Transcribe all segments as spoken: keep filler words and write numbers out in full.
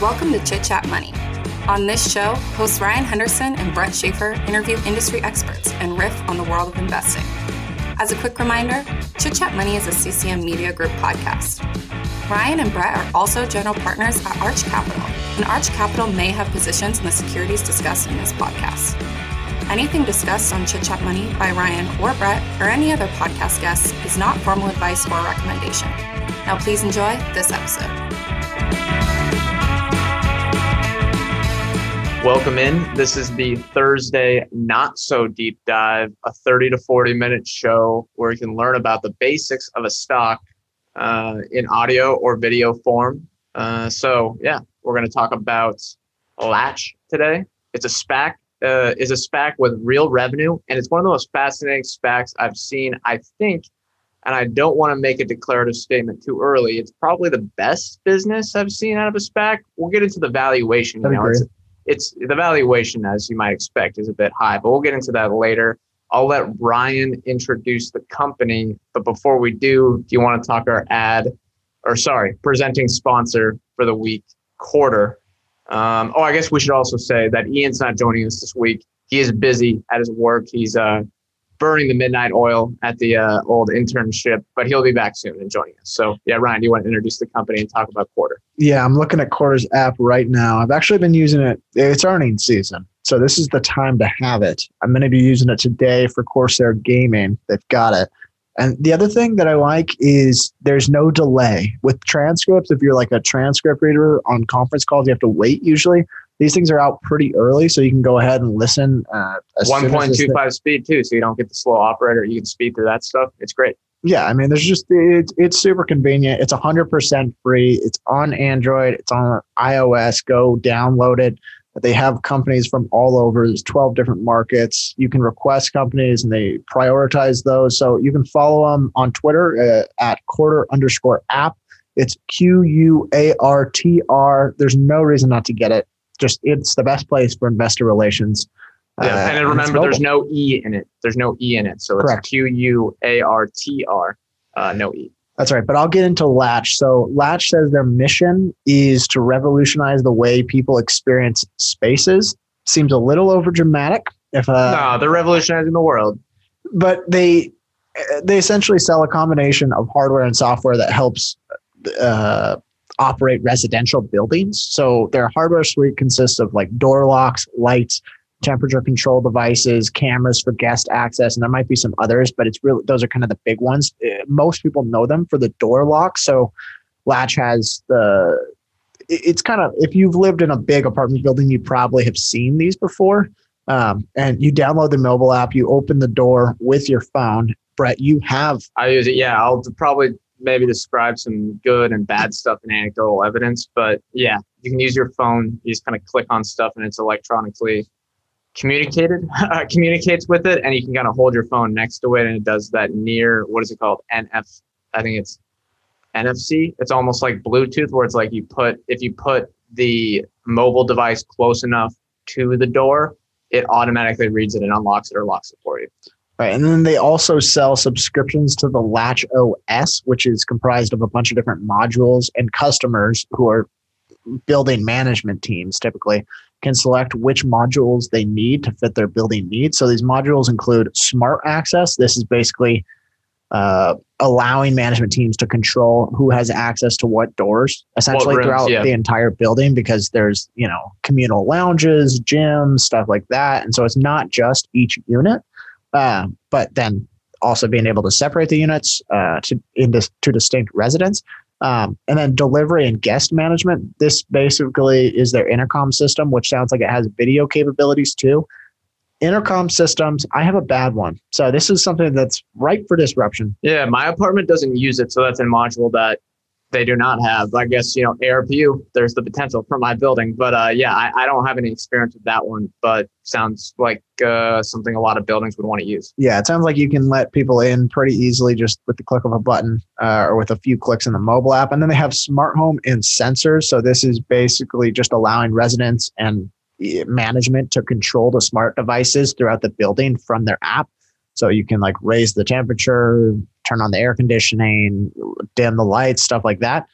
Welcome to Chit Chat Money. On this show, hosts Ryan Henderson and Brett Schaefer interview industry experts and riff on the world of investing. As a quick reminder, Chit Chat Money is a C C M Media Group podcast. Ryan and Brett are also general partners at Arch Capital, and Arch Capital may have positions in the securities discussed in this podcast. Anything discussed on Chit Chat Money by Ryan or Brett or any other podcast guests is not formal advice or recommendation. Now please enjoy this episode. Welcome in. This is the Thursday Not So Deep Dive, a thirty to forty minute show where you can learn about the basics of a stock uh, in audio or video form. Uh, so yeah, we're going to talk about Latch today. It's a SPAC, uh, is a SPAC with real revenue, and it's one of the most fascinating SPACs I've seen, I think, and I don't want to make a declarative statement too early. It's probably the best business I've seen out of a SPAC. We'll get into the valuation. You know, it's, it's the valuation, as you might expect, is a bit high, but we'll get into that later. I'll let Ryan introduce the company, but before we do, do you want to talk our ad, or sorry, presenting sponsor for the week, Quarter? Um, oh, I guess we should also say that Ian's not joining us this week. He is busy at his work. He's uh, burning the midnight oil at the uh, old internship, but he'll be back soon and joining us. So yeah, Ryan, do you want to introduce the company and talk about Quarter? Yeah, I'm looking at Quarter's app right now. I've actually been using it. It's earnings season, so this is the time to have it. I'm going to be using it today for Corsair Gaming. They've got it. And the other thing that I like is there's no delay. With transcripts, if you're like a transcript reader on conference calls, you have to wait usually. These things are out pretty early, so you can go ahead and listen. Uh, one point two five speed too, so you don't get the slow operator. You can speed through that stuff. It's great. Yeah, I mean, there's just it, it's super convenient. It's one hundred percent free. It's on Android. It's on iOS. Go download it. They have companies from all over. There's twelve different markets. You can request companies, and they prioritize those. So you can follow them on Twitter uh, at quarter underscore app. It's Q U A R T R. There's no reason not to get it. Just it's the best place for investor relations. Yeah, uh, and remember, there's no E in it. There's no E in it. So it's Correct. Q U A R T R, uh, no E. That's right. But I'll get into Latch. So Latch says their mission is to revolutionize the way people experience spaces. Seems a little overdramatic. If uh, No, they're revolutionizing the world. But they they essentially sell a combination of hardware and software that helps uh, operate residential buildings. So their hardware suite consists of like door locks, lights, temperature control devices, cameras for guest access, and there might be some others, but it's really those are kind of the big ones. Most people know them for the door lock. So Latch has the it's kind of, if you've lived in a big apartment building, you probably have seen these before. Um, and you download the mobile app, you open the door with your phone. Brett, you have I use it. Yeah, I'll probably maybe describe some good and bad stuff in anecdotal evidence, but yeah, you can use your phone. You just kind of click on stuff and it's electronically communicated, uh, communicates with it, and you can kind of hold your phone next to it, and it does that near, what is it called? N F, I think it's N F C. It's almost like Bluetooth, where it's like you put, if you put the mobile device close enough to the door, it automatically reads it and unlocks it or locks it for you. Right, and then they also sell subscriptions to the Latch O S, which is comprised of a bunch of different modules, and customers who are building management teams typically can select which modules they need to fit their building needs. So these modules include smart access. This is basically uh, allowing management teams to control who has access to what doors, essentially what rooms, throughout yeah. the entire building, because there's, you know, communal lounges, gyms, stuff like that. And so it's not just each unit. Uh, but then also being able to separate the units uh, to into to distinct residents. Um, and then delivery and guest management. This basically is their intercom system, which sounds like it has video capabilities too. Intercom systems, I have a bad one. So this is something that's ripe for disruption. Yeah, my apartment doesn't use it. So that's a module that they do not have. I guess, you know, A R P U, there's the potential for my building. But uh, yeah, I, I don't have any experience with that one, but sounds like uh, something a lot of buildings would want to use. Yeah, it sounds like you can let people in pretty easily just with the click of a button uh, or with a few clicks in the mobile app. And then they have smart home and sensors. So this is basically just allowing residents and management to control the smart devices throughout the building from their app. So you can like raise the temperature, turn on the air conditioning, dim the lights, stuff like that.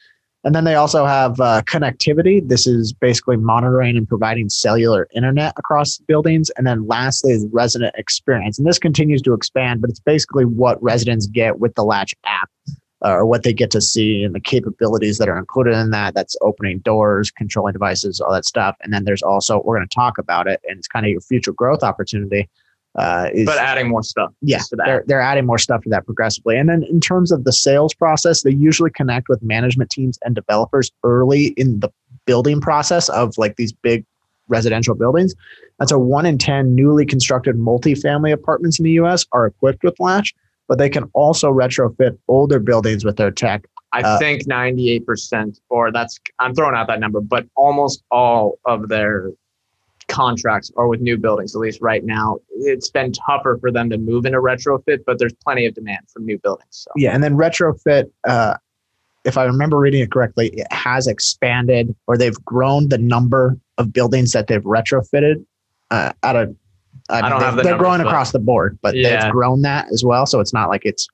And then they also have uh, connectivity. This is basically monitoring and providing cellular internet across buildings. And then lastly is resident experience. And this continues to expand, but it's basically what residents get with the Latch app, uh, or what they get to see and the capabilities that are included in that. That's opening doors, controlling devices, all that stuff. And then there's also, we're going to talk about it, and it's kind of your future growth opportunity. Uh, is, but adding more stuff. Yeah, to that. They're, they're adding more stuff to that progressively. And then in terms of the sales process, they usually connect with management teams and developers early in the building process of like these big residential buildings. And so one in ten newly constructed multifamily apartments in the U S are equipped with Latch, but they can also retrofit older buildings with their tech. I uh, think ninety-eight percent, or that's, I'm throwing out that number, but almost all of their contracts are with new buildings, at least right now. It's been tougher for them to move into retrofit, but there's plenty of demand for new buildings. So. Yeah, and then retrofit, uh, if I remember reading it correctly, it has expanded, or they've grown the number of buildings that they've retrofitted uh, out of. I, mean, I don't have the They're numbers, growing but, across the board, but yeah. they've grown that as well. So it's not like it's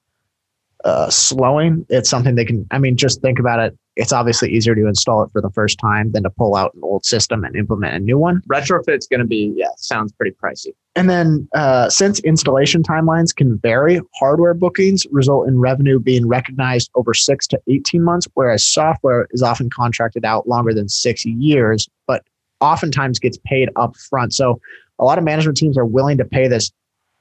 uh, slowing. It's something they can. I mean, just think about it. It's obviously easier to install it for the first time than to pull out an old system and implement a new one. Retrofit's going to be, yeah, sounds pretty pricey. And then uh, since installation timelines can vary, hardware bookings result in revenue being recognized over six to eighteen months, whereas software is often contracted out longer than six years, but oftentimes gets paid up front. So a lot of management teams are willing to pay this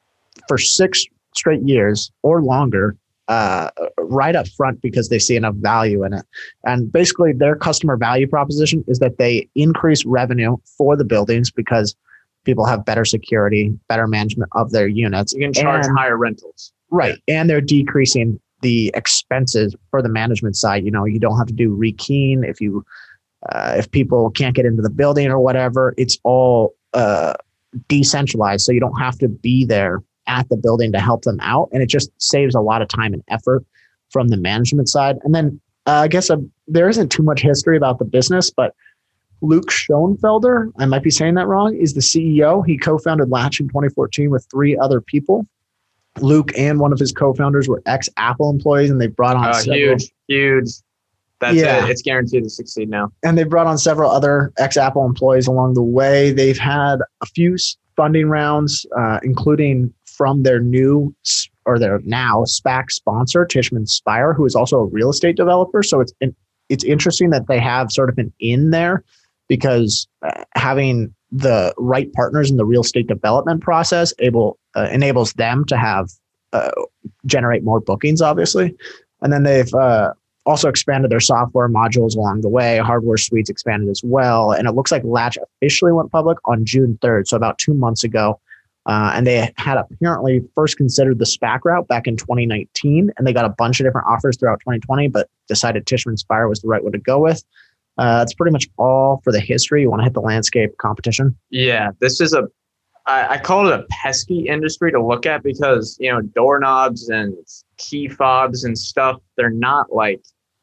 for six straight years or longer Uh, right up front because they see enough value in it. And basically their customer value proposition is that they increase revenue for the buildings because people have better security, better management of their units. You can charge and, higher rentals. Right. And they're decreasing the expenses for the management side. You know, you don't have to do rekeying if you, uh, if people can't get into the building or whatever. It's all uh, decentralized. So you don't have to be there at the building to help them out. And it just saves a lot of time and effort from the management side. And then uh, I guess uh, there isn't too much history about the business, but Luke Schoenfelder, I might be saying that wrong, is the C E O. He co-founded Latch in twenty fourteen with three other people. Luke and one of his co-founders were ex-Apple employees, and they brought on uh, several, huge, huge. That's yeah. it. It's guaranteed to succeed now. And they brought on several other ex-Apple employees along the way. They've had a few funding rounds, uh, including from their new or their now SPAC sponsor, Tishman Speyer, who is also a real estate developer. So it's it's interesting that they have sort of an in there because uh, having the right partners in the real estate development process able uh, enables them to have uh, generate more bookings, obviously. And then they've uh, also expanded their software modules along the way. Hardware suites expanded as well. And it looks like Latch officially went public on June third, so about two months ago. Uh, and they had apparently first considered the SPAC route back in twenty nineteen, and they got a bunch of different offers throughout twenty twenty, but decided Tishman Speyer was the right one to go with. Uh, that's pretty much all for the history. You want to hit the landscape competition? Yeah, this is a, I, I call it a pesky industry to look at because, you know, doorknobs and key fobs and stuff, they're not like,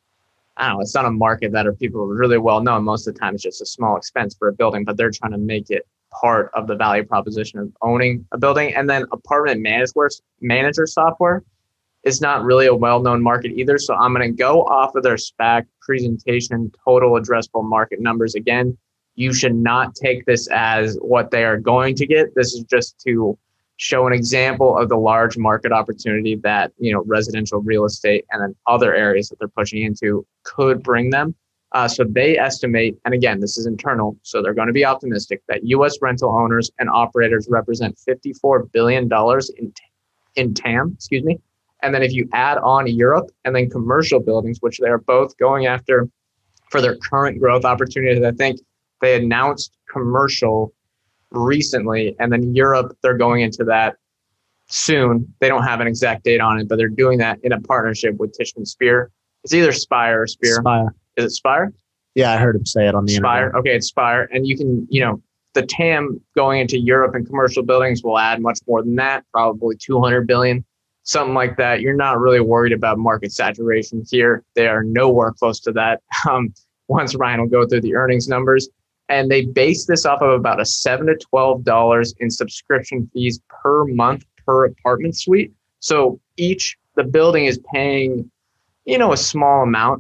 I don't know, it's not a market that are people really well known. Most of the time it's just a small expense for a building, but they're trying to make it part of the value proposition of owning a building. And then apartment manager, manager software is not really a well-known market either. So I'm going to go off of their SPAC presentation, total addressable market numbers. Again, you should not take this as what they are going to get. This is just to show an example of the large market opportunity that, you know, residential real estate and then other areas that they're pushing into could bring them. Uh, so they estimate, and again, this is internal, so they're going to be optimistic, that U S rental owners and operators represent fifty-four billion dollars in, in T A M, excuse me. And then if you add on Europe and then commercial buildings, which they are both going after for their current growth opportunities, I think they announced commercial recently, and then Europe, they're going into that soon. They don't have an exact date on it, but they're doing that in a partnership with Tishman Speyer. It's either Speyer or Spear. Speyer. Is it Speyer? Yeah, I heard him say it on the Speyer. internet. Okay, it's Speyer. And you can, you know, the T A M going into Europe and commercial buildings will add much more than that, probably two hundred billion, something like that. You're not really worried about market saturation here. They are nowhere close to that. Um, once Ryan will go through the earnings numbers. And they base this off of about a seven to twelve dollars in subscription fees per month per apartment suite. So each, the building is paying, you know, a small amount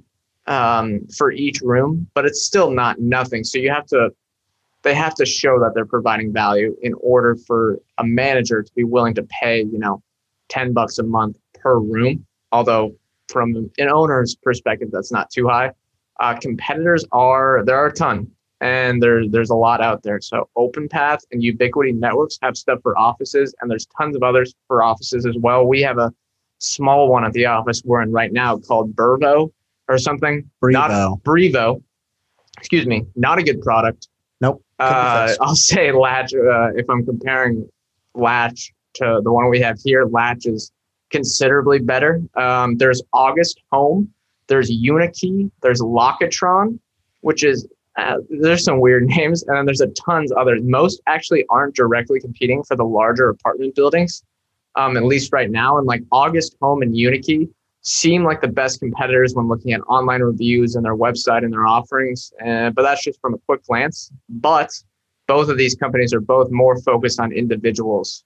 um, for each room, but it's still not nothing. So you have to, they have to show that they're providing value in order for a manager to be willing to pay, you know, ten bucks a month per room. Although from an owner's perspective, that's not too high. Uh, competitors are, there are a ton, and there, there's a lot out there. So OpenPath and Ubiquity Networks have stuff for offices, and there's tons of others for offices as well. We have a small one at the office we're in right now called Burvo or something. Brevo. Not Brevo. Excuse me. Not a good product. Nope. Uh, I'll say Latch. Uh, if I'm comparing Latch to the one we have here, Latch is considerably better. Um, there's August Home. There's Unikey. There's Lockatron, which is uh, there's some weird names, and then there's a tons others. Most actually aren't directly competing for the larger apartment buildings, um, at least right now. And like August Home and Unikey seem like the best competitors when looking at online reviews and their website and their offerings. Uh, but that's just from a quick glance. But both of these companies are both more focused on individuals.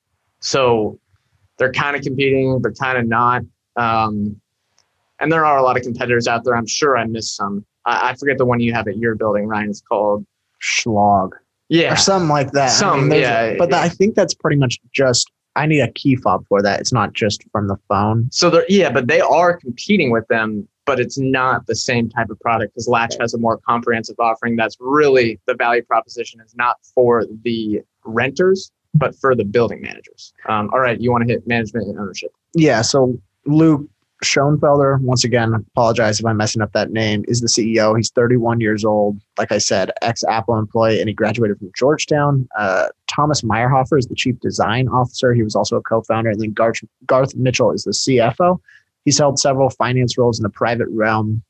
So they're kind of competing, but kind of not. Um, and there are a lot of competitors out there. I'm sure I missed some. I, I forget the one you have at your building, Ryan. It's called Schlog. Yeah. Or something like that. Some, I mean, yeah. But yeah. I think that's pretty much just, I need a key fob for that. It's not just from the phone. So they're, yeah, but they are competing with them, but it's not the same type of product because Latch has a more comprehensive offering. That's really the value proposition is not for the renters, but for the building managers. Um, all right. You want to hit management and ownership. Yeah. So Luke Schoenfelder, once again, apologize if I'm messing up that name, is the C E O. He's thirty-one years old. Like I said, ex-Apple employee, and he graduated from Georgetown. Uh, Thomas Meyerhofer is the chief design officer. He was also a co-founder. And then Garth, Garth Mitchell is the C F O. He's held several finance roles in the private realm.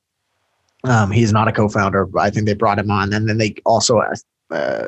Um, he's not a co-founder, but I think they brought him on. And then they also, uh,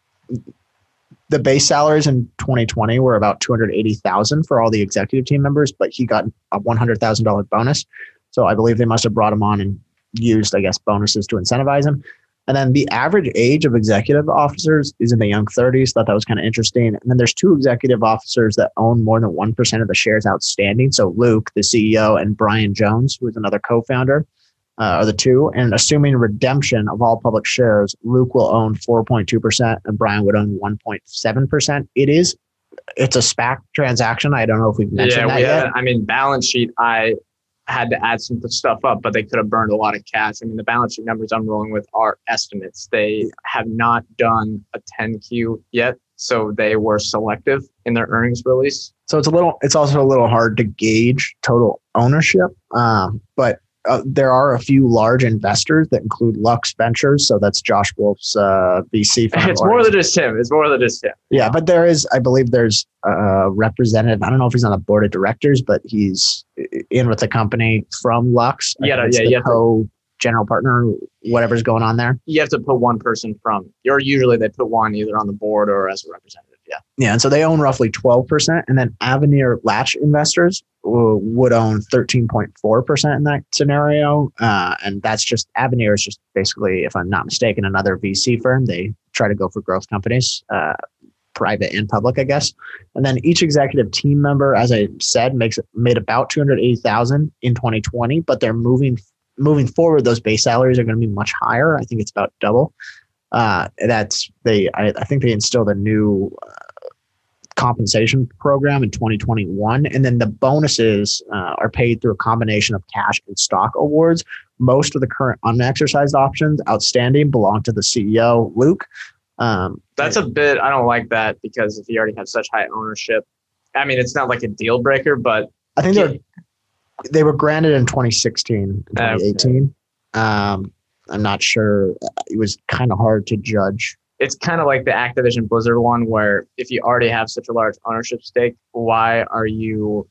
the base salaries in twenty twenty were about two hundred eighty thousand dollars for all the executive team members, but he got a one hundred thousand dollars bonus. So I believe they must have brought him on and used, I guess, bonuses to incentivize him. And then the average age of executive officers is in the young thirties. Thought that was kind of interesting. And then there's two executive officers that own more than one percent of the shares outstanding. So Luke, the C E O, and Brian Jones, who is another co-founder, uh, are the two. And assuming redemption of all public shares, Luke will own four point two percent and Brian would own one point seven percent. It is, it's a SPAC transaction. I don't know if we've mentioned yeah, that we yet. Had, I mean, balance sheet, I had to add some stuff up, but they could have burned a lot of cash. I mean, the balance sheet numbers I'm rolling with are estimates. They have not done a ten Q yet, so they were selective in their earnings release. So it's a little, it's also a little hard to gauge total ownership, um, but uh, there are a few large investors that include Lux Ventures. So that's Josh Wolf's uh, V C fund. It's more than just him. It's more than just him. Yeah, but there is, I believe there's a representative. I don't know if he's on the board of directors, but he's in with the company from Lux. Yeah, yeah, yeah. Co general partner, whatever's going on there. You have to put one person from, or usually they put one either on the board or as a representative. Yeah. Yeah. And so they own roughly twelve percent. And then Avenir Latch investors w- would own thirteen point four percent in that scenario. Uh, and that's just, Avenir is just basically, if I'm not mistaken, another V C firm. They try to go for growth companies, uh, private and public, I guess. And then each executive team member, as I said, makes made about two hundred eighty thousand in twenty twenty, but they're moving moving forward. Those base salaries are going to be much higher. I think it's about double. Uh, that's they. I, I think they instilled a new uh, compensation program in twenty twenty-one, and then the bonuses uh, are paid through a combination of cash and stock awards. Most of the current unexercised options outstanding belong to the C E O, Luke. Um, That's a bit. I don't like that because if you already have such high ownership, I mean, it's not like a deal breaker, but I think they're they were granted in twenty sixteen, twenty eighteen. Okay. Um, I'm not sure. It was kind of hard to judge. It's kind of like the Activision Blizzard one, where if you already have such a large ownership stake, why are you,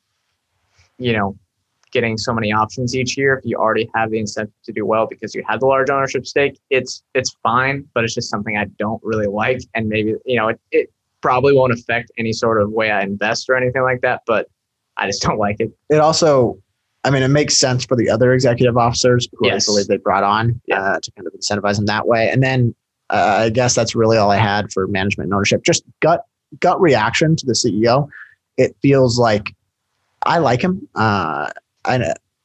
you know, getting so many options each year if you already have the incentive to do well because you had the large ownership stake? It's it's fine, but it's just something I don't really like. And maybe, you know, it, it probably won't affect any sort of way I invest or anything like that, but I just don't like it. It also, I mean, it makes sense for the other executive officers who yes. I believe they brought on yeah. uh, to kind of incentivize them that way. And then uh, I guess that's really all I had for management and ownership. Just gut gut reaction to the C E O. It feels like I like him. Uh, I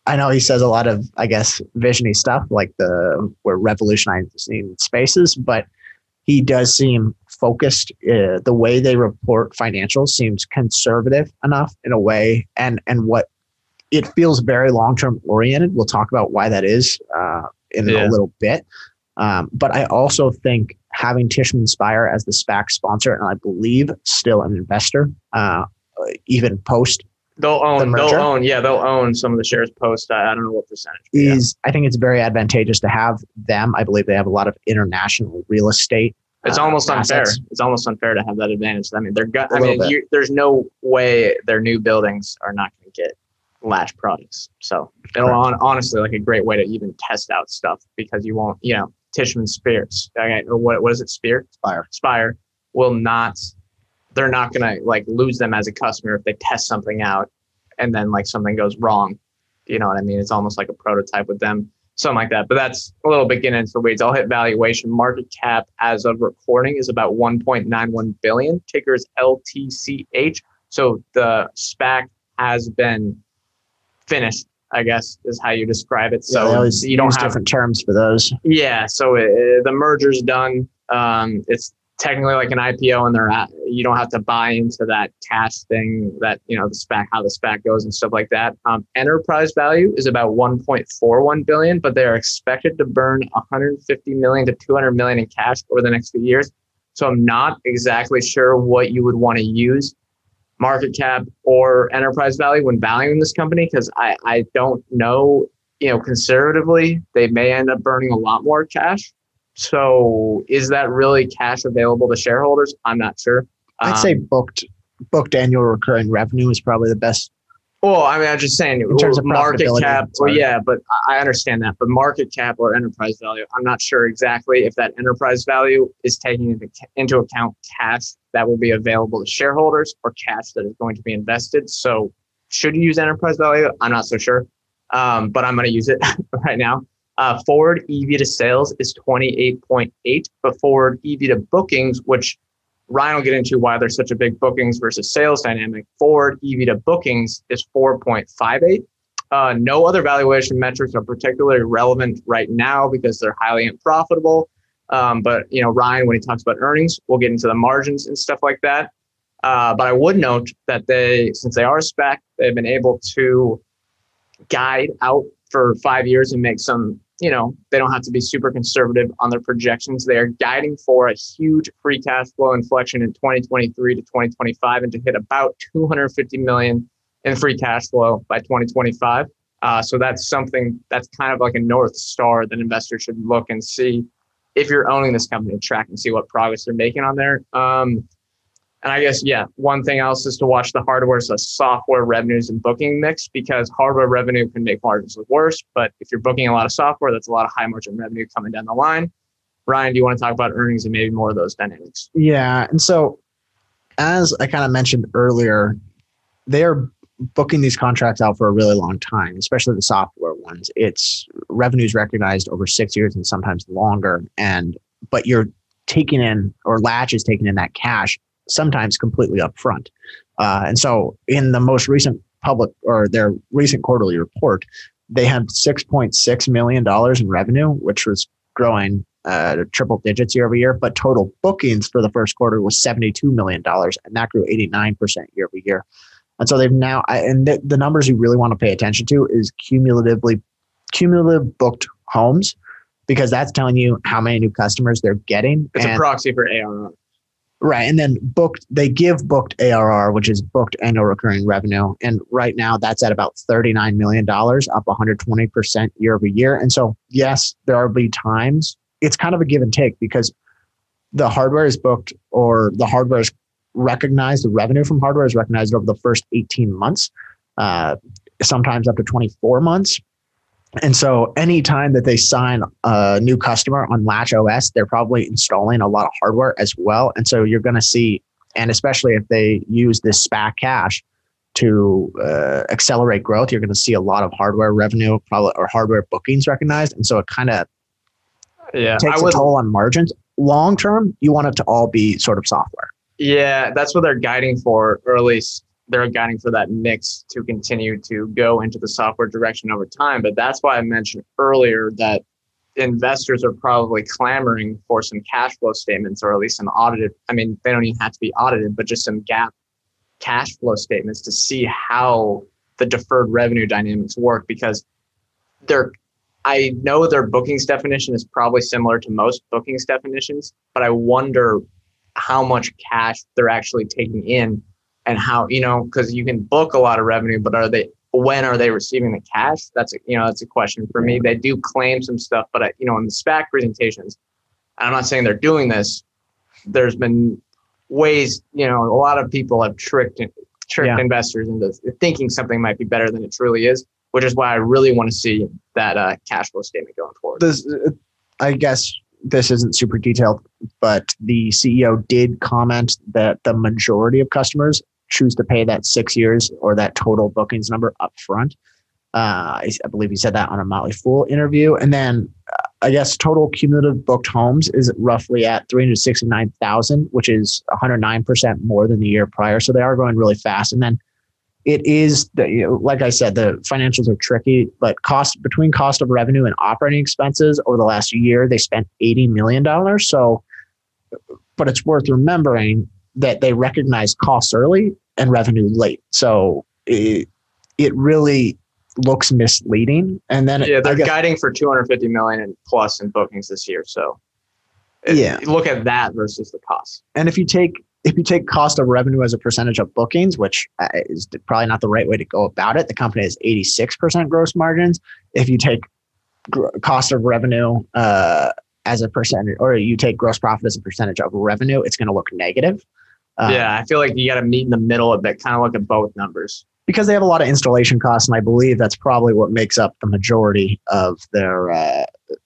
I know he says a lot of, I guess, visiony stuff like the we're revolutionizing spaces, but he does seem focused. Uh, the way they report financials seems conservative enough in a way, and and what it feels very long term oriented. We'll talk about why that is uh, in yeah. a little bit. Um, but I also think having Tishman Speyer as the SPAC sponsor, and I believe still an investor, uh, even post. They'll own, the they'll own, yeah, they'll own some of the shares post. I, I don't know what percentage. Is yeah. I think it's very advantageous to have them. I believe they have a lot of international real estate. It's uh, almost assets. unfair. It's almost unfair to have that advantage. I mean, they're. Go- I mean, you, there's no way their new buildings are not going to get Latch products. So it'll on, honestly like a great way to even test out stuff because you won't, you know, Tishman Spears, okay, or what? What is it? Spear? Speyer. Speyer will not. They're not going to like lose them as a customer if they test something out and then like something goes wrong. You know what I mean? It's almost like a prototype with them, something like that. But that's a little bit getting into the weeds. I'll hit valuation. Market cap as of recording is about one point nine one billion. Ticker is L T C H. So the SPAC has been finished, I guess, is how you describe it. So yeah, they always you don't have different terms for those. Yeah. So it, the merger's done. Um, it's technically like an I P O, and they're at, you don't have to buy into that cash thing that, you know, the SPAC, how the SPAC goes and stuff like that. Um, enterprise value is about one point four one billion, but they are expected to burn one hundred fifty million to two hundred million in cash over the next few years. So I'm not exactly sure what you would want to use market cap or enterprise value when valuing this company, because I, I don't know, you know, conservatively, they may end up burning a lot more cash. So is that really cash available to shareholders? I'm not sure. I'd um, say booked booked annual recurring revenue is probably the best. Well, I mean, I'm just saying in terms of market cap. Well, sorry. yeah, but I understand that. But market cap or enterprise value, I'm not sure exactly if that enterprise value is taking into, into account cash that will be available to shareholders or cash that is going to be invested. So should you use enterprise value? I'm not so sure, um, but I'm going to use it right now. Uh, forward E V to sales is twenty-eight point eight, but forward E V to bookings, which Ryan will get into why there's such a big bookings versus sales dynamic. Forward E V to bookings is four point five eight. Uh, no other valuation metrics are particularly relevant right now because they're highly unprofitable. Um, but you know, Ryan, when he talks about earnings, we'll get into the margins and stuff like that. Uh, but I would note that they, since they are a SPAC, they've been able to guide out for five years and make some, you know, they don't have to be super conservative on their projections. They are guiding for a huge free cash flow inflection in twenty twenty-three to twenty twenty-five and to hit about two hundred fifty million in free cash flow by twenty twenty-five. Uh, so that's something that's kind of like a North Star that investors should look and see if you're owning this company, track and see what progress they're making on there. Um, And I guess, yeah, one thing else is to watch the hardware, so software revenues and booking mix, because hardware revenue can make margins look worse. But if you're booking a lot of software, that's a lot of high margin revenue coming down the line. Ryan, do you want to talk about earnings and maybe more of those dynamics? Yeah. And so as I kind of mentioned earlier, they're booking these contracts out for a really long time, especially the software ones. It's revenues recognized over six years and sometimes longer. And but you're taking in, or Latch is taking in that cash sometimes completely upfront. Uh, and so in the most recent public or their recent quarterly report, they had six point six million dollars in revenue, which was growing uh, triple digits year over year. But total bookings for the first quarter was seventy-two million dollars, and that grew eighty-nine percent year over year. And so they've now, and the, the numbers you really want to pay attention to is cumulatively, cumulative booked homes, because that's telling you how many new customers they're getting. It's and, a proxy for A R R. Right. And then booked, they give booked A R R, which is booked annual recurring revenue. And right now that's at about thirty-nine million dollars, up one hundred twenty percent year over year. And so, yes, there will be times it's kind of a give and take, because the hardware is booked, or the hardware is recognized, the revenue from hardware is recognized over the first eighteen months, uh, sometimes up to twenty-four months. And so anytime that they sign a new customer on Latch O S, they're probably installing a lot of hardware as well. And so you're going to see, and especially if they use this SPAC cash to uh, accelerate growth, you're going to see a lot of hardware revenue, probably, or hardware bookings recognized. And so it kind of yeah, takes I would, a toll on margins. Long term, you want it to all be sort of software. Yeah, that's what they're guiding for, or at least they're guiding for that mix to continue to go into the software direction over time. But that's why I mentioned earlier that investors are probably clamoring for some cash flow statements, or at least some audited. I mean, they don't even have to be audited, but just some GAAP cash flow statements to see how the deferred revenue dynamics work, because they're, I know their bookings definition is probably similar to most bookings definitions, but I wonder how much cash they're actually taking in, and how, you know, because you can book a lot of revenue, but are they, when are they receiving the cash? That's a, you know, that's a question for me. They do claim some stuff, but I, you know, in the SPAC presentations, I'm not saying they're doing this. There's been ways, you know, a lot of people have tricked tricked yeah. investors into thinking something might be better than it truly is, which is why I really want to see that uh, cash flow statement going forward. This, I guess this isn't super detailed, but the C E O did comment that the majority of customers choose to pay that six years or that total bookings number up front. Uh, I, I believe he said that on a Motley Fool interview. And then uh, I guess total cumulative booked homes is roughly at three hundred sixty-nine thousand, which is one hundred nine percent more than the year prior. So they are going really fast. And then it is, the, you know, like I said, the financials are tricky, but cost between cost of revenue and operating expenses over the last year, they spent eighty million dollars. So, but it's worth remembering that they recognize costs early and revenue late. So it, it really looks misleading. And then yeah, they're guess, guiding for two hundred fifty million plus in bookings this year. So it, yeah, look at that versus the cost. And if you take if you take cost of revenue as a percentage of bookings, which is probably not the right way to go about it, the company has eighty-six percent gross margins. If you take gr- cost of revenue uh, as a percentage, or you take gross profit as a percentage of revenue, it's going to look negative. Um, yeah, I feel like you got to meet in the middle of it, kind of look at both numbers. Because they have a lot of installation costs, and I believe that's probably what makes up the majority of their uh,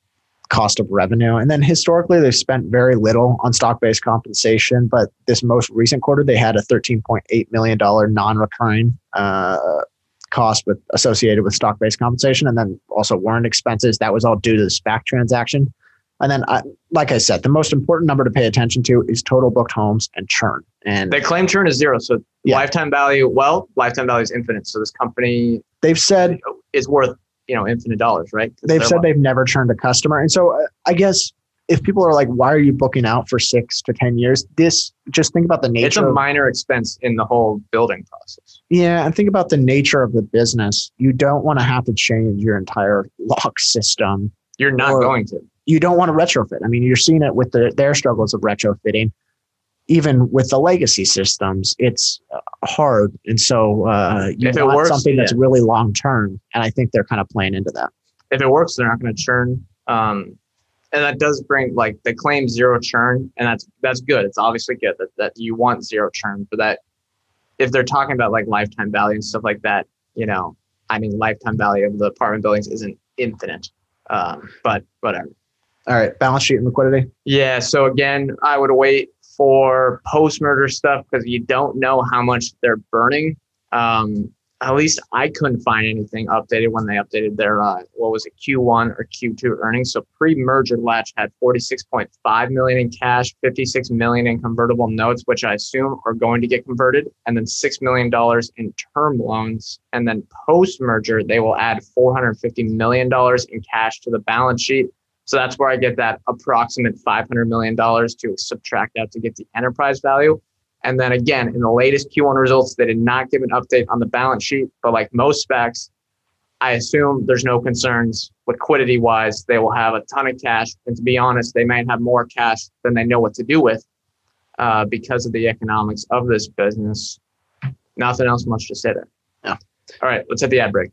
cost of revenue. And then historically, they've spent very little on stock-based compensation, but this most recent quarter, they had a thirteen point eight million dollars non-recurring uh, cost with associated with stock-based compensation, and then also warrant expenses. That was all due to the SPAC transaction. And then, I, like I said, the most important number to pay attention to is total booked homes and churn. And they claim churn is zero. So yeah. lifetime value, well, lifetime value is infinite. So this company, they've said, is worth, you know, infinite dollars, right? They've said they've never churned a customer. And so uh, I guess if people are like, why are you booking out for six to ten years? This, just think about the nature. It's a minor expense in the whole building process. Yeah. And think about the nature of the business. You don't want to have to change your entire lock system. You're not going to. You don't want to retrofit. I mean, you're seeing it with the, their struggles of retrofitting. Even with the legacy systems, it's hard. And so uh, you if want it works, something yeah. that's really long-term. And I think they're kind of playing into that. If it works, they're not going to churn. Um, and that does bring, like, they claim zero churn, and that's that's good. It's obviously good that, that you want zero churn. But that if they're talking about, like, lifetime value and stuff like that, you know, I mean, lifetime value of the apartment buildings isn't infinite. Um, but whatever. All right. Balance sheet and liquidity. Yeah. So again, I would wait for post-merger stuff because you don't know how much they're burning. Um, at least I couldn't find anything updated when they updated their, uh, what was it, Q one or Q two earnings. So pre-merger Latch had forty-six point five million dollars in cash, fifty-six million dollars in convertible notes, which I assume are going to get converted, and then six million dollars in term loans. And then post-merger, they will add four hundred fifty million dollars in cash to the balance sheet. So that's where I get that approximate five hundred million dollars to subtract out to get the enterprise value. And then again, in the latest Q one results, they did not give an update on the balance sheet. But like most SPACs, I assume there's no concerns liquidity-wise. They will have a ton of cash. And to be honest, they might have more cash than they know what to do with uh, because of the economics of this business. Nothing else much to say there. Yeah. All right, let's hit the ad break.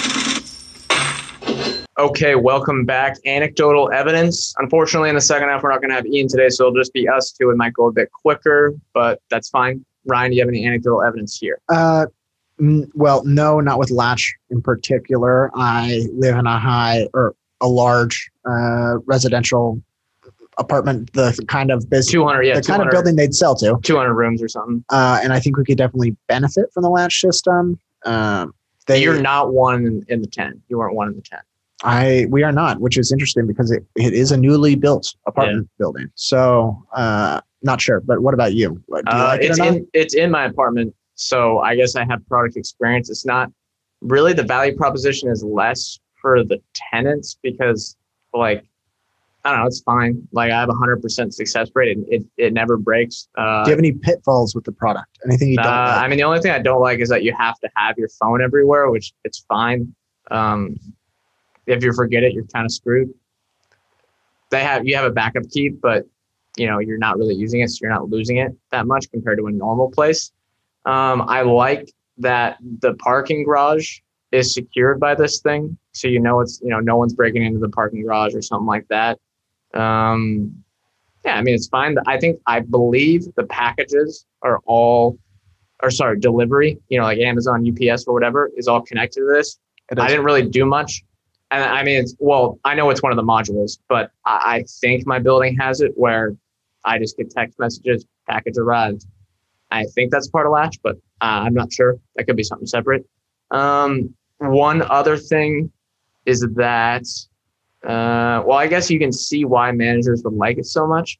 Okay, welcome back. Anecdotal evidence. Unfortunately, in the second half, we're not going to have Ian today, so it'll just be us two. It might go a bit quicker, but that's fine. Ryan, do you have any anecdotal evidence here? Uh, n- well, no, not with Latch in particular. I live in a high or a large uh, residential apartment, the kind of business, two hundred, yeah, the kind of building they'd sell to. two hundred rooms or something. Uh, and I think we could definitely benefit from the Latch system. Um, they, You're not one in, in the ten. You weren't one in the ten. I we are not, which is interesting because it, it is a newly built apartment yeah. building. So uh, not sure, but what about you? Do you uh, like it it's or not? in it's in my apartment So I guess I have product experience. It's not really, the value proposition is less for the tenants because like, I don't know, it's fine. Like I have a hundred percent success rate and it, it never breaks. Uh, Do you have any pitfalls with the product? Anything you don't uh, like? I mean, the only thing I don't like is that you have to have your phone everywhere, which it's fine. Um, if you forget it, you're kind of screwed. They have, you have a backup key, but you know, you're not really using it. So you're not losing it that much compared to a normal place. Um, I like that the parking garage is secured by this thing. So, you know, it's, you know, no one's breaking into the parking garage or something like that. Um, yeah, I mean, it's fine. I think, I believe the packages are all, or sorry, delivery, you know, like Amazon, U P S or whatever is all connected to this. I didn't really do much. And I mean, it's, well, I know it's one of the modules, but I, I think my building has it where I just get text messages, package arrived. I think that's part of Latch, but uh, I'm not sure. That could be something separate. Um, one other thing is that, uh, well, I guess you can see why managers would like it so much.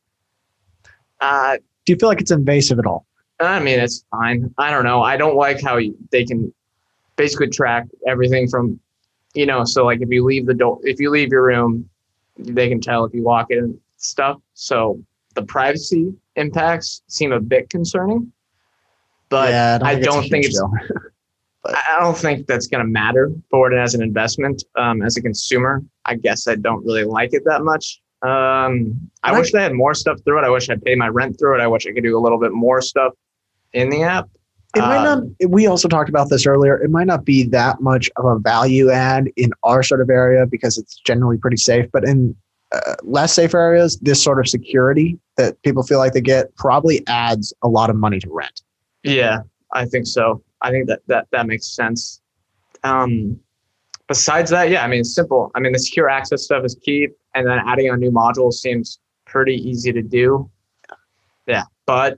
Uh, Do you feel like it's invasive at all? I mean, it's fine. I don't know. I don't like how you, they can basically track everything from, you know, so like if you leave the door, if you leave your room, they can tell if you walk in and stuff. So the privacy impacts seem a bit concerning, but yeah, I don't think it's, I, don't think it's but. I don't think that's going to matter for it as an investment. Um, as a consumer, I guess I don't really like it that much. Um, I, I wish they had more stuff through it. I wish I paid my rent through it. I wish I could do a little bit more stuff in the app. It might not, we also talked about this earlier. It might not be that much of a value add in our sort of area because it's generally pretty safe, but in uh, less safe areas, this sort of security that people feel like they get probably adds a lot of money to rent. Yeah, I think so. I think that that, that makes sense. Um, besides that, yeah, I mean, it's simple. I mean, the secure access stuff is key, and then adding on new modules seems pretty easy to do. Yeah, but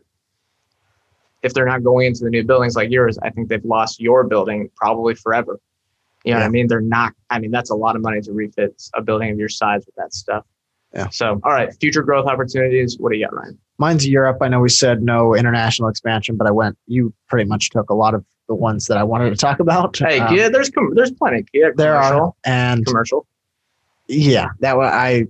if they're not going into the new buildings like yours, I think they've lost your building probably forever. You know yeah. what I mean? They're not, I mean, that's a lot of money to refit a building of your size with that stuff. Yeah. So, all right, future growth opportunities. What do you got, Ryan? Mine's Europe. I know we said no international expansion, but I went, you pretty much took a lot of the ones that I wanted to talk about. Hey, um, yeah, there's, com- there's plenty. Yeah, there are. And commercial. Yeah, that one, I,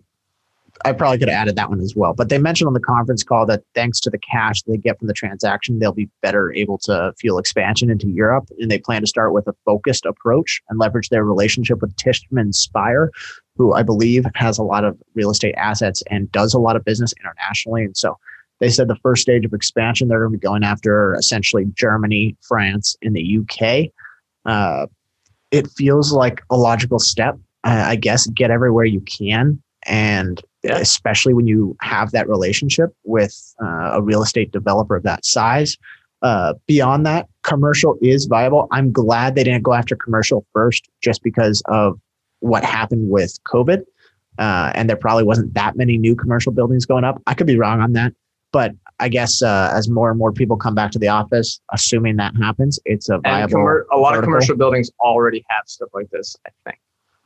I probably could have added that one as well. But they mentioned on the conference call that thanks to the cash they get from the transaction, they'll be better able to fuel expansion into Europe. And they plan to start with a focused approach and leverage their relationship with Tishman Speyer, who I believe has a lot of real estate assets and does a lot of business internationally. And so they said the first stage of expansion, they're going to be going after essentially Germany, France, and the U K. Uh, it feels like a logical step, uh, I guess, get everywhere you can. And yeah. especially when you have that relationship with uh, a real estate developer of that size. Uh, beyond that, commercial is viable. I'm glad they didn't go after commercial first just because of what happened with COVID. Uh, and there probably wasn't that many new commercial buildings going up. I could be wrong on that. But I guess uh, as more and more people come back to the office, assuming that happens, it's a viable. And commer- a lot vertical. of commercial buildings already have stuff like this, I think.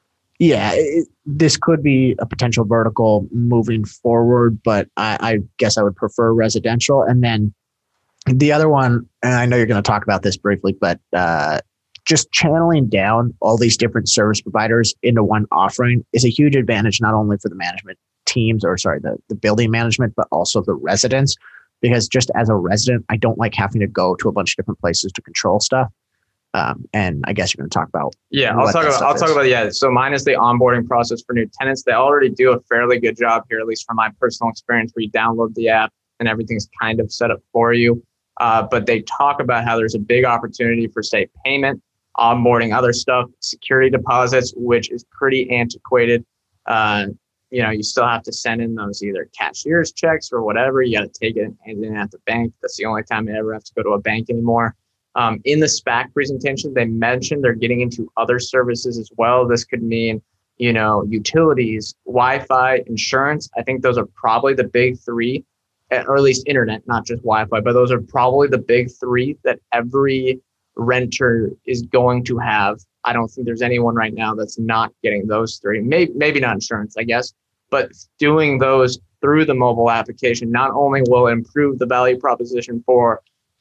Yeah, it, this could be a potential vertical moving forward, but I, I guess I would prefer residential. And then the other one, and I know you're going to talk about this briefly, but uh, just channeling down all these different service providers into one offering is a huge advantage, not only for the management teams or sorry, the, the building management, but also the residents. Because just as a resident, I don't like having to go to a bunch of different places to control stuff. Um, and I guess you're going to talk about. Yeah, I'll talk about, I'll is. talk about, yeah. So mine is the onboarding process for new tenants. They already do a fairly good job here, at least from my personal experience, where you download the app and everything's kind of set up for you. Uh, but they talk about how there's a big opportunity for, say, payment, onboarding, other stuff, security deposits, which is pretty antiquated. Uh, you know, you still have to send in those either cashier's checks or whatever. You got to take it and then at the bank. That's the only time I ever have to go to a bank anymore. Um, in the SPAC presentation, they mentioned they're getting into other services as well. This could mean, you know, utilities, Wi-Fi, insurance. I think those are probably the big three, or at least internet, not just Wi-Fi, but those are probably the big three that every renter is going to have. I don't think there's anyone right now that's not getting those three. Maybe, maybe not insurance, I guess, but doing those through the mobile application not only will improve the value proposition for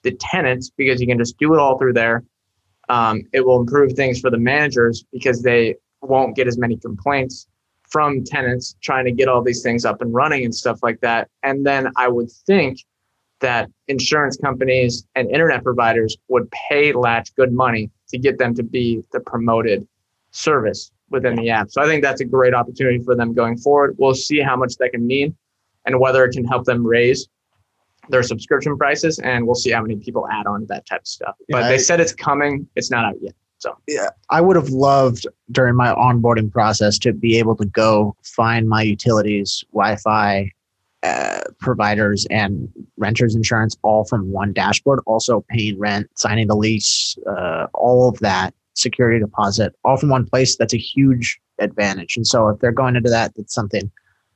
the tenants because you can just do it all through there. Um, it will improve things for the managers because they won't get as many complaints from tenants trying to get all these things up and running and stuff like that. And then I would think that insurance companies and internet providers would pay Latch good money to get them to be the promoted service within the app. So I think that's a great opportunity for them going forward. We'll see how much that can mean and whether it can help them raise their subscription prices, and we'll see how many people add on to that type of stuff. But Yeah, they I- said it's coming. It's not out yet. So Yeah, I would have loved during my onboarding process to be able to go find my utilities, Wi-Fi uh, providers, and renters insurance all from one dashboard. Also paying rent, signing the lease, uh, all of that, security deposit, all from one place. That's a huge advantage. And so if they're going into that, that's something.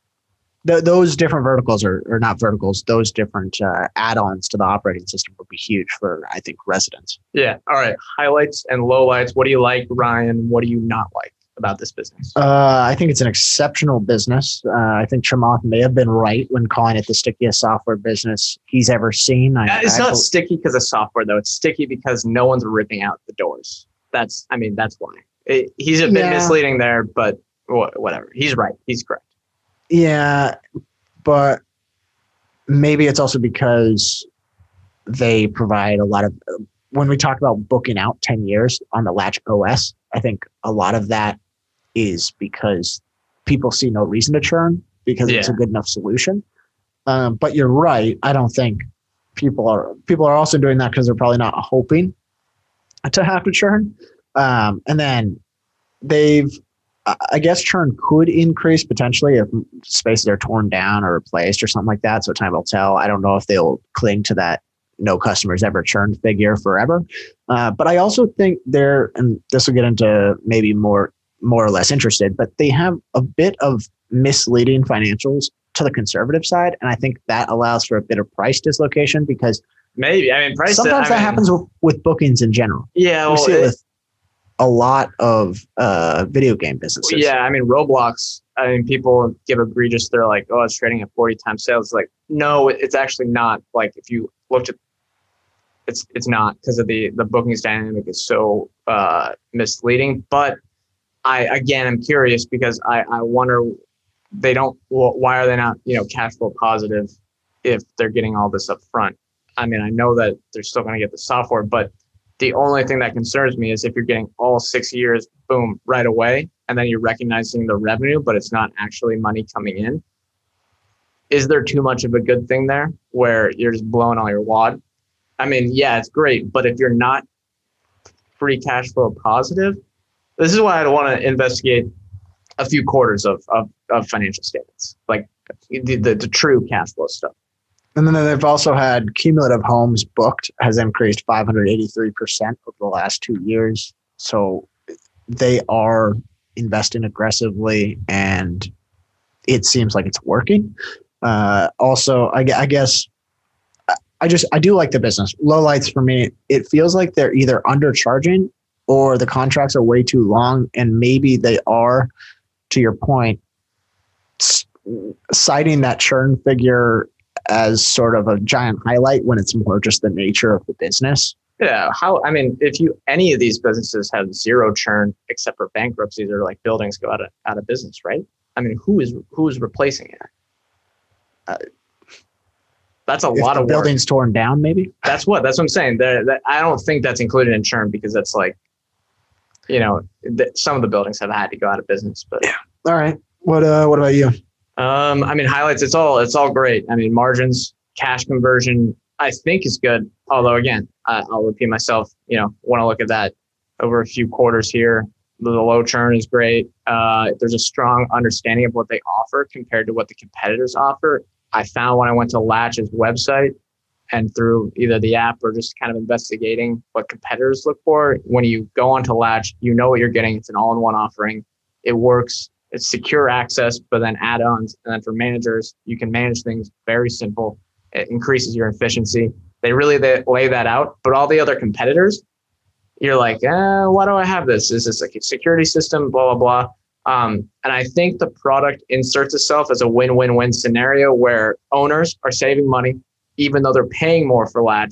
Th- those different verticals are, or not verticals, those different uh, add-ons to the operating system would be huge for, I think, residents. yeah. All right. Highlights and lowlights. What do you like, Ryan? What do you not like about this business? Uh, I think it's an exceptional business. Uh, I think Chamath may have been right when calling it the stickiest software business he's ever seen. I, Uh, it's I not bel- sticky because of software, though. It's sticky because no one's ripping out the doors. That's, I mean, that's why. It, he's a bit Yeah. misleading there, but wha- whatever. He's right. He's correct. Yeah, but maybe it's also because they provide a lot of. When we talk about booking out ten years on the Latch O S, I think a lot of that is because people see no reason to churn because it's a Yeah. good enough solution. Um, but you're right. I don't think people are people are also doing that because they're probably not hoping to have to churn. Um, and then they've, I I guess churn could increase potentially if spaces are torn down or replaced or something like that. So time will tell. I don't know if they'll cling to that no customers ever churned figure forever. Uh, but I also think they're, and this will get into maybe more, more or less interested, but they have a bit of misleading financials to the conservative side. And I think that allows for a bit of price dislocation because Maybe. I mean, price. sometimes I that mean, happens with, with bookings in general. Yeah. We Well, see it it- with a lot of uh, video game businesses. Yeah, I mean, Roblox, I mean, people give egregious, they're like, oh, it's trading at forty times sales. It's like, no, it- it's actually not. Like, if you looked at, it's it's not because of the, the bookings dynamic is so uh, misleading. But I, again, I'm curious because I, I wonder, they don't, well, why are they not, you know, cash flow positive if they're getting all this up front? I mean, I know that they're still going to get the software, but the only thing that concerns me is if you're getting all six years, boom, right away, and then you're recognizing the revenue, but it's not actually money coming in. Is there too much of a good thing there where you're just blowing all your wad? I mean, yeah, it's great, but if you're not free cash flow positive, this is why I want to investigate a few quarters of, of, of financial statements, like the, the, the true cash flow stuff. And then they've also had cumulative homes booked has increased five hundred eighty-three percent over the last two years. So they are investing aggressively and it seems like it's working. Uh, also, I, gue- I guess I just, I do like the business. Lowlights for me, it feels like they're either undercharging or the contracts are way too long. And maybe they are, to your point, s- citing that churn figure as sort of a giant highlight when it's more just the nature of the business. Yeah, how? I mean, if you any of these businesses have zero churn except for bankruptcies or like buildings go out of out of business, right? I mean, who is who is replacing it? Uh, that's a If lot the of work. building's torn down, maybe. That's what. That's what I'm saying. That, that I don't think that's included in churn because that's like, you know, th- some of the buildings have had to go out of business. But All right. What uh? What about you? Um, I mean, highlights, it's all, it's all great. I mean, margins, cash conversion, I think is good. Although again, I, I'll repeat myself, you know, want to look at that over a few quarters here. The low churn is great. Uh, there's a strong understanding of what they offer compared to what the competitors offer. I found when I went to Latch's website and through either the app or just kind of investigating what competitors look for, when you go onto Latch, you know what you're getting. It's an all-in-one offering. It works. It's secure access, but then add-ons. And then for managers, you can manage things very simple. It increases your efficiency. They really they lay that out. But all the other competitors, you're like, eh, why do I have this? Is this like a security system? Blah, blah, blah. Um, and I think the product inserts itself as a win-win-win scenario where owners are saving money, even though they're paying more for Latch,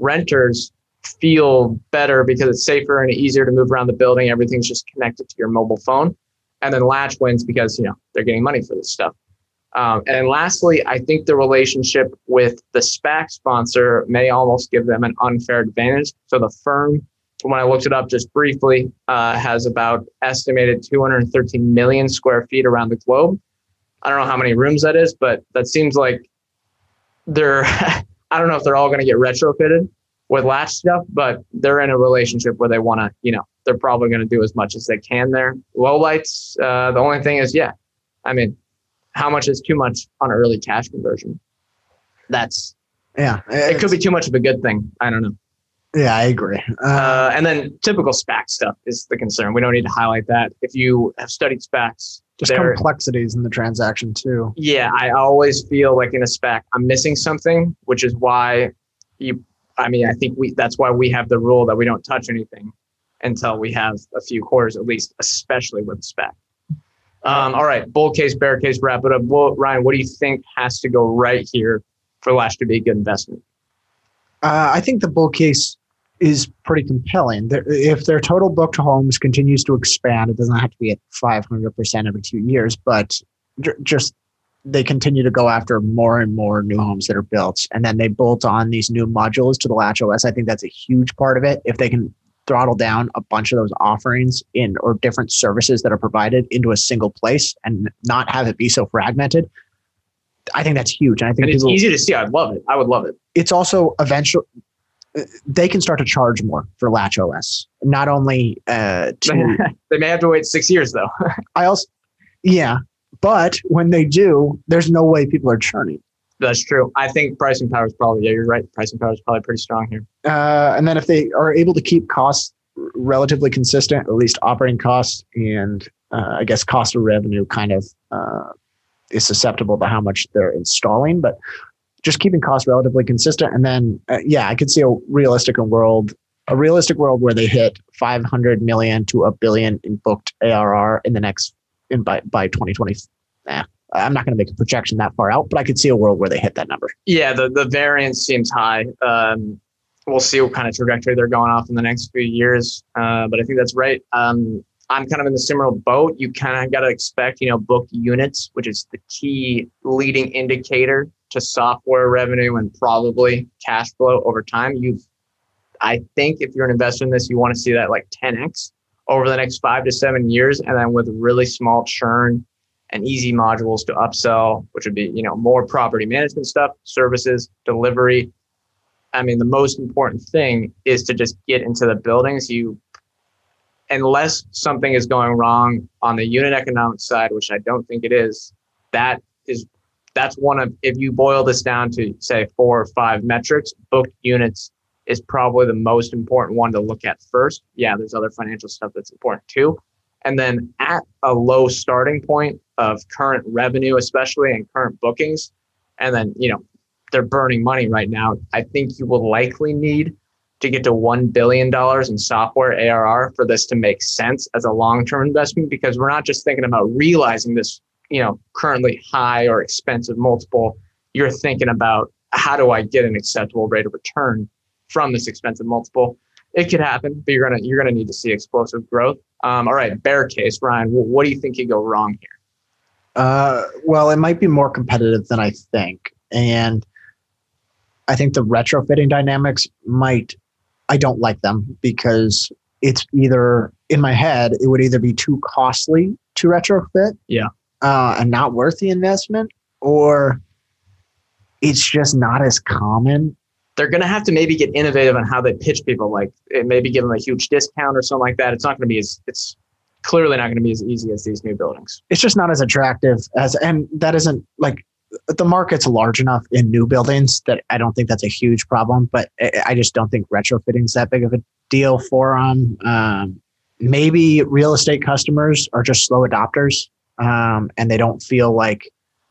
renters feel better because it's safer and easier to move around the building. Everything's just connected to your mobile phone. And then Latch wins because, you know, they're getting money for this stuff. Um, and lastly, I think the relationship with the SPAC sponsor may almost give them an unfair advantage. So the firm, when I looked it up just briefly, uh, has about estimated two hundred thirteen million square feet around the globe. I don't know how many rooms that is, but that seems like they're, I don't know if they're all going to get retrofitted with Latch stuff, but they're in a relationship where they want to, you know, they're probably going to do as much as they can there. Low lights, uh, the only thing is, yeah, I mean, how much is too much on early cash conversion? That's, yeah, it could be too much of a good thing. I don't know. Yeah, I agree. Uh, Uh, and then typical SPAC stuff is the concern. We don't need to highlight that. If you have studied SPACs, just they're- complexities in the transaction too. Yeah, I always feel like in a SPAC, I'm missing something, which is why you, I mean, I think we, that's why we have the rule that we don't touch anything until we have a few quarters at least, especially with SPAC. Um, all right, bull case, bear case, wrap it up. Well, Ryan, what do you think has to go right here for Latch to be a good investment? Uh, I think the bull case is pretty compelling. There, if their total booked homes continues to expand, it doesn't have to be at five hundred percent every two years, but j- just they continue to go after more and more new homes that are built. And then they bolt on these new modules to the Latch O S. I think that's a huge part of it. If they can throttle down a bunch of those offerings in or different services that are provided into a single place and not have it be so fragmented, I think that's huge. And I think And it's people, easy to see. I'd love it. I would love it. it's also eventually, they can start to charge more for Latch O S. Not only uh, to, They may have to wait six years though. I also, yeah, but when they do, there's no way people are churning. That's true. I think pricing power is probably, yeah, you're right. Pricing power is probably pretty strong here. Uh, and then if they are able to keep costs relatively consistent, at least operating costs and uh, I guess cost of revenue kind of uh, is susceptible to how much they're installing, but just keeping costs relatively consistent. And then, uh, yeah, I could see a realistic world, a realistic world where they hit five hundred million to a billion in booked A R R in the next, in by, by twenty twenty. Nah, I'm not going to make a projection that far out, but I could see a world where they hit that number. Yeah, the, the variance seems high. Um, we'll see what kind of trajectory they're going off in the next few years. Uh, but I think that's right. Um, I'm kind of in the similar boat. You kind of got to expect, you know, booked units, which is the key leading indicator to software revenue and probably cash flow over time. You've, I think if you're an investor in this, you want to see that like ten X over the next five to seven years. And then with really small churn and easy modules to upsell, which would be, you know, more property management stuff, services, delivery. I mean, the most important thing is to just get into the buildings. You, unless something is going wrong on the unit economics side, which I don't think it is, that is, that's one of, if you boil this down to say four or five metrics, booked units is probably the most important one to look at first. Yeah, there's other financial stuff that's important too. And then at a low starting point of current revenue, especially and current bookings, and then, you know, they're burning money right now. I think you will likely need to get to one billion dollars in software A R R for this to make sense as a long-term investment, because we're not just thinking about realizing this, you know, currently high or expensive multiple. You're thinking about, how do I get an acceptable rate of return from this expensive multiple? It could happen, but you're gonna you're gonna need to see explosive growth. Um, all right, bear case, Ryan. What do you think could go wrong here? Uh, well, it might be more competitive than I think, and I think the retrofitting dynamics might. I don't like them because it's either in my head it would either be too costly to retrofit, yeah, uh, and not worth the investment, or it's just not as common. They're going to have to maybe get innovative on how they pitch people, like maybe give them a huge discount or something like that. It's not going to be as, it's clearly not going to be as easy as these new buildings. It's just not as attractive as, and that isn't like, the market's large enough in new buildings that I don't think that's a huge problem, but I just don't think retrofitting is that big of a deal for them. Um, maybe real estate customers are just slow adopters, um, and they don't feel like,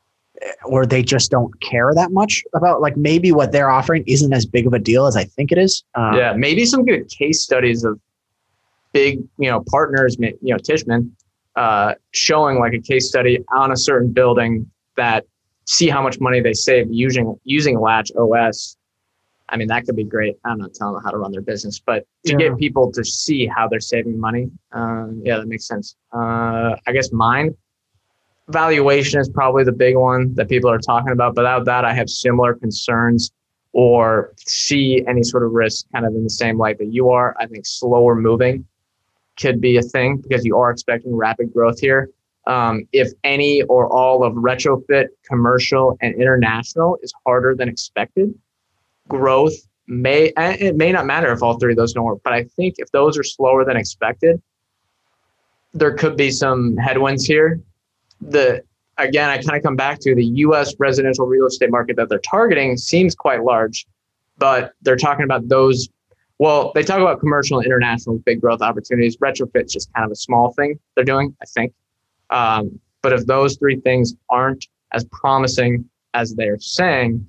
or they just don't care that much about, like, maybe what they're offering isn't as big of a deal as I think it is. Um, yeah, maybe some good case studies of big, you know, partners, you know, Tishman, uh, showing like a case study on a certain building that see how much money they save using using Latch O S. I mean, that could be great. I'm not telling them how to run their business, but to Yeah. get people to see how they're saving money, uh, yeah, that makes sense. Uh, I guess mine, valuation is probably the big one that people are talking about. Without that, I have similar concerns or see any sort of risk kind of in the same light that you are. I think slower moving could be a thing because you are expecting rapid growth here. Um, if any or all of retrofit, commercial, and international is harder than expected, growth may, and it may not matter if all three of those don't work, but I think if those are slower than expected, there could be some headwinds here. The Again, I kind of come back to the U S residential real estate market that they're targeting seems quite large, but they're talking about those. Well, they talk about commercial and international big growth opportunities. Retrofit's just kind of a small thing they're doing, I think. Um, but if those three things aren't as promising as they're saying,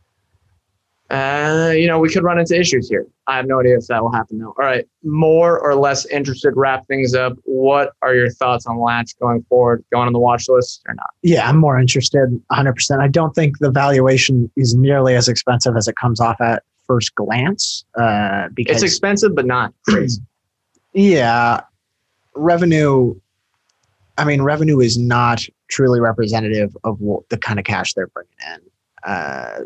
uh, you know, we could run into issues here. I have no idea if that will happen though. All right, more or less interested, wrap things up. What are your thoughts on Latch going forward, going on the watch list or not? Yeah, I'm more interested one hundred percent. I don't think the valuation is nearly as expensive as it comes off at first glance. Uh, because It's expensive, but not crazy. Yeah, revenue. I mean, revenue is not truly representative of what, the kind of cash they're bringing in uh,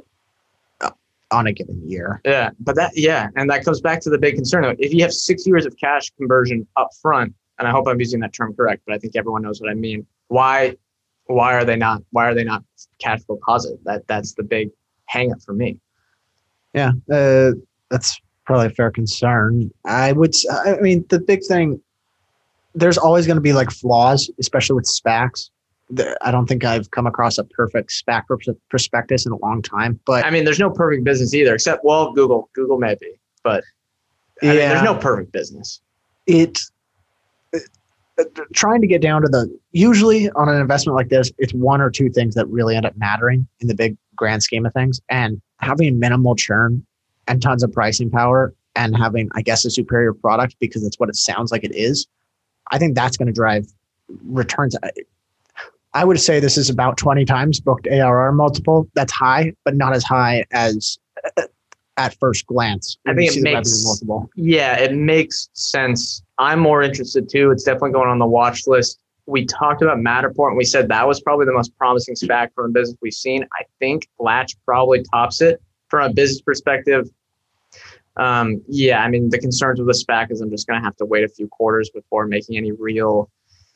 on a given year. Yeah, but that, yeah, and that comes back to the big concern. If you have six years of cash conversion up front, and I hope I'm using that term correct, but I think everyone knows what I mean. Why, why are they not? Why are they not cash flow positive? That that's the big hang up for me. Yeah, uh, that's probably a fair concern. I would. I mean, the big thing. There's always going to be like flaws, especially with SPACs. I don't think I've come across a perfect SPAC prospectus in a long time. But I mean, there's no perfect business either, except, well, Google. Google may be, but I yeah, mean, there's no perfect business. It, it trying to get down to the usually on an investment like this, it's one or two things that really end up mattering in the big grand scheme of things. And having minimal churn and tons of pricing power and having, I guess, a superior product because it's what it sounds like it is. I think that's going to drive returns. I would say this is about twenty times booked A R R multiple. That's high, but not as high as at first glance. I think it makes, multiple. yeah, it makes sense. I'm more interested too. It's definitely going on the watch list. We talked about Matterport and we said that was probably the most promising SPAC from a business we've seen. I think Latch probably tops it from a business perspective. Um, yeah, I mean, the concerns with the SPAC is I'm just going to have to wait a few quarters before making any real,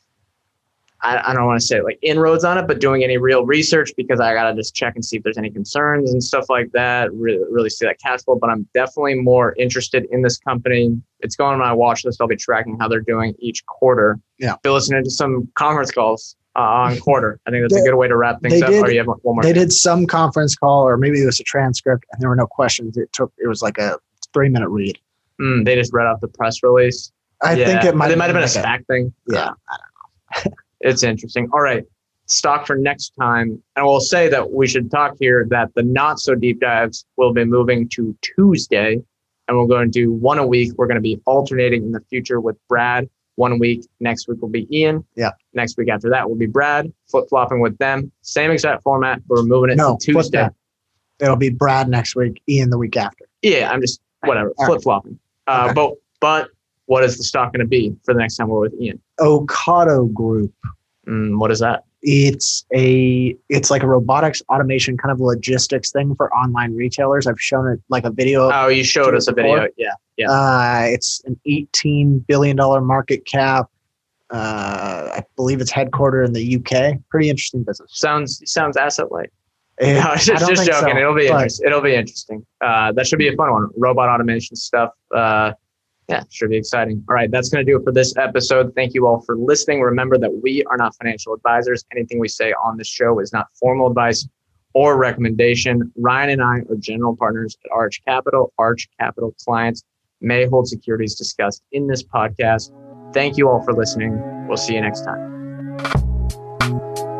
I, I don't want to say like inroads on it, but doing any real research because I got to just check and see if there's any concerns and stuff like that, really, really see that cash flow. But I'm definitely more interested in this company. It's going on my watch list. I'll be tracking how they're doing each quarter. Yeah. Be listening to some conference calls uh, on quarter. I think that's they, a good way to wrap things up. Did, or you have one more they thing? did some conference call, or maybe it was a transcript and there were no questions. It took, it was like a three minute read. Mm, they just read off the press release. I yeah. think it might, it might have been like a SPAC a, thing. Yeah. Uh, I don't know. It's interesting. All right. Stock for next time. And we'll say that we should talk here that the not so deep dives will be moving to Tuesday and we're going to do one a week. We're going to be alternating in the future with Brad. One week. Next week will be Ian. Yeah. Next week after that will be Brad. Flip flopping with them. Same exact format. But we're moving it no, to Tuesday. It'll be Brad next week, Ian the week after. Yeah. I'm just whatever. All Flip flopping. right. Uh, okay. But but what is the stock going to be for the next time we're with Ian? Ocado Group. Mm, what is that? It's a it's like a robotics automation kind of logistics thing for online retailers. I've shown it like a video. Oh, you showed us a before. video. Yeah, yeah. Uh, it's an eighteen billion dollars market cap. Uh, I believe it's headquartered in the U K. Pretty interesting business. Sounds sounds asset light. It, No, just, just joking. So, it'll be but, interesting. It'll be interesting. Uh, that should be a fun one. Robot automation stuff. Uh, yeah, should be exciting. All right, that's going to do it for this episode. Thank you all for listening. Remember that we are not financial advisors. Anything we say on this show is not formal advice or recommendation. Ryan and I are general partners at Arch Capital. Arch Capital clients may hold securities discussed in this podcast. Thank you all for listening. We'll see you next time.